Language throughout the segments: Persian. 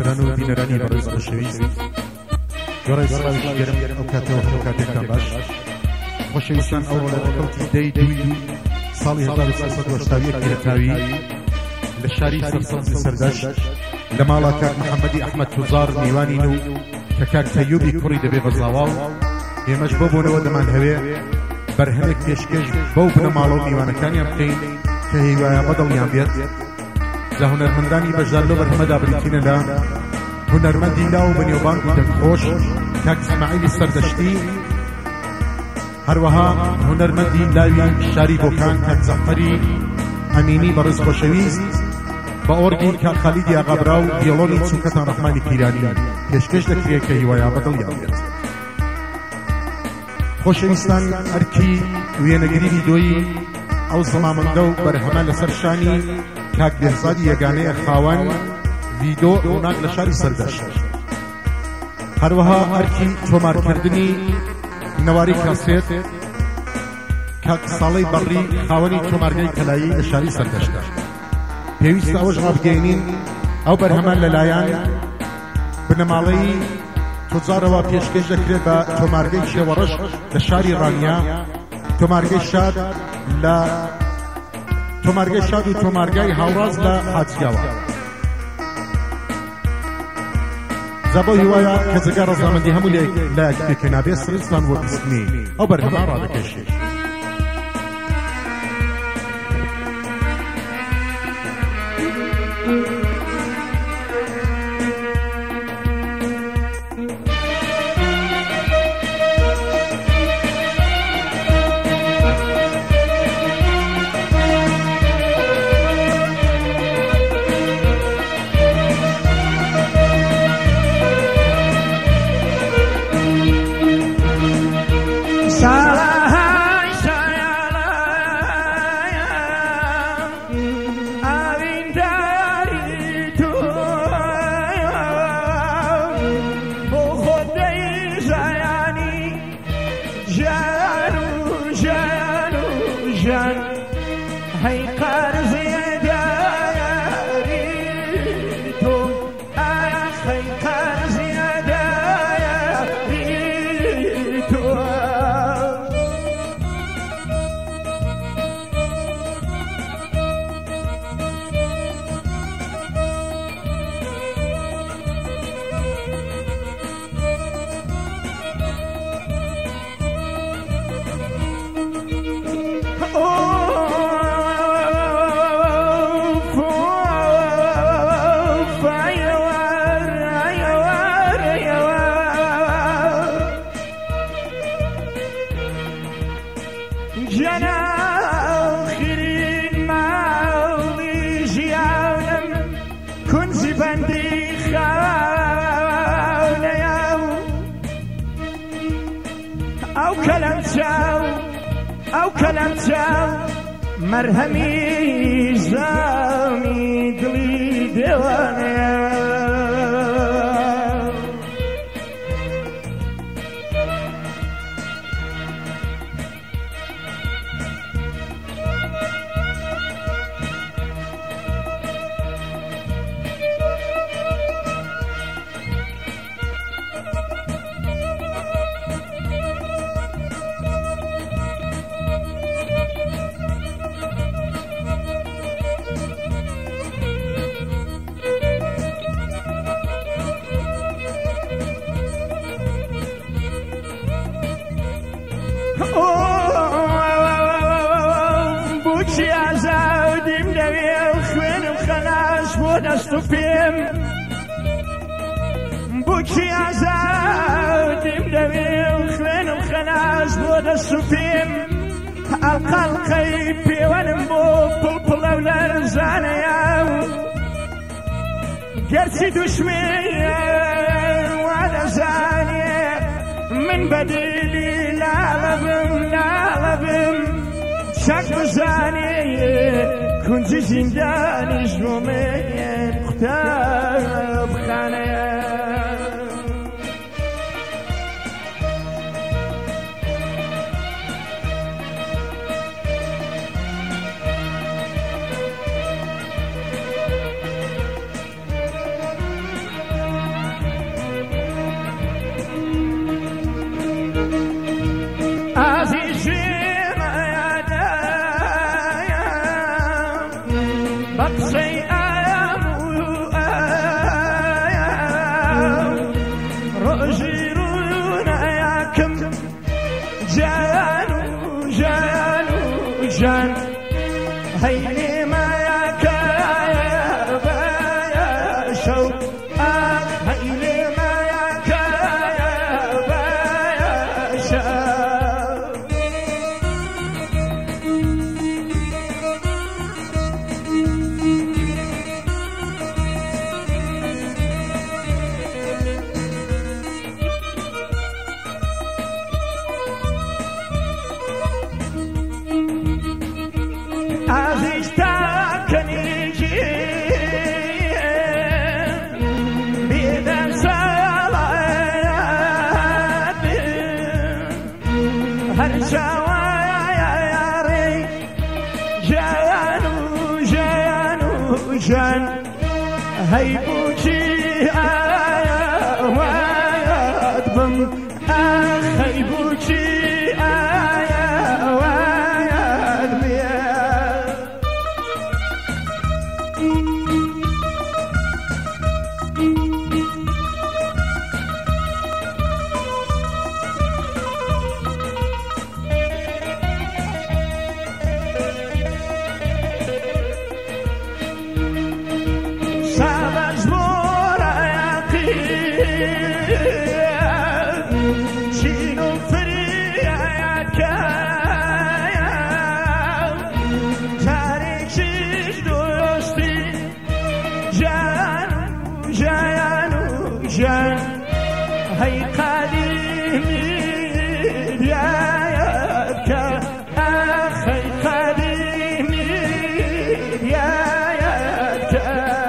بيستران وبينراني برز خوشويست جوري سلاوش گرم او كاتو كاتێکتان باش خۆشەویستان ئەوڕۆ لە دەکەوتی دەی دوی ساڵی 1970 گرتاوی لە شاری سەرسەبزی سەردەشت لە ماڵا کاک محەممەدی ئەحمەد توزار میوانین و کە کاک تەیوبی کوڕی دەبێ بەزاواو ئێمەش بۆ بۆنەوە دەمان هەوێ بەرهەمێک پێشکەش بەو بنەماڵە و میوانەکانیان بکەین کە هیوایە بەدڵیان بێت لە هونەرمەندانی بەشدار لەو بەرهەمەدا بریتینە لە هونەرمەندی لاو بەنێوبانگ و دەنگخۆش کاک ئیسماعیلی سەردەشتی، هەروەها هونەرمەندی لاوی شاری بۆکان کاک زەفەری ئەمینی بەڕێز خۆشەویست بە ئۆرگی کاک خەلیدی ئاغابرا و دیڵۆنی چووکەتان ڕەحمانی پیرانی پێشکەش دەکرێت کە هیوایە بەدڵیان بێت. خۆشەویستان ئەرکی وێنەگری ڤیدۆیی ئەو زەمامەندە و بەرهەمە لەسەر شانی کاک بێزادی یەگانەیە خاوەن ڤیدۆ ڕووناک لە شاری سەردەشت، هەروەها ئەرکی تۆمارکردنی نەواری کاسێت کاک ساڵەی بەڕی خاوەنی تۆمارگەی کەلایی لە شاری سەردەشتە. پێویستە ئەوەش ڕابگەینین ئەو بەرهەمە لەلایەن بنەماڵەی توزارەوە پێشکەش دەکرێت بە تۆمارگەی شێوەڕەش لە شاری ڕانیا، تۆمارگەی شاد و تۆمارگای هاوڕاز لە حاجیاوە. زەبۆ هیوایە کە جگە ڕەزامەندی هەموو لایەک پێکە نابێت سرستان وە بستنی ئەو بەرهەمە ڕادەکێشێت. ئەو کەلەمچاو مەرهەمی زامی دڵی دێوانەیە بوچی ئازادیم دەوێ و خوێنم خەلاس بۆ دەست و پێم بوچی ئازادیم دەوێ و خوێنم خەلاس بۆ دەست و پێم ئەڵقەڵقەی پێوەنم بۆ پڵپڵە و لەرزانەیە گەرچی دوشمێنە وا دەزانێ من بەدلی لاڵەبم شک بزانێ کونجی زیندانی ژۆمێ قوتابخانەیە بقصي روزي رونا ياكم جانو جانو جان هيني ما ياكا بايا شو هيني ما ياكا بايا شو جان هيبوكي آيا وياد بم هيبوكي آيا وياد بيا جان هي قديمي بدايتك أخي قديمي بدايتك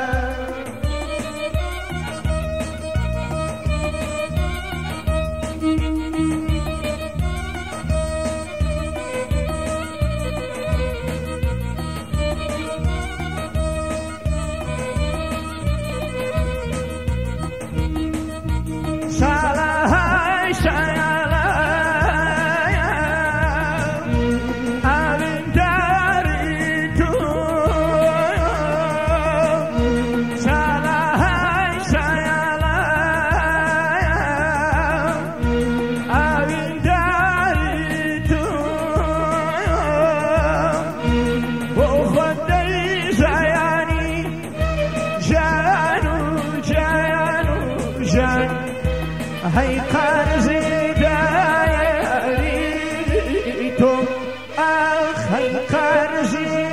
هي قرزي دايريتو أخ هي قرزي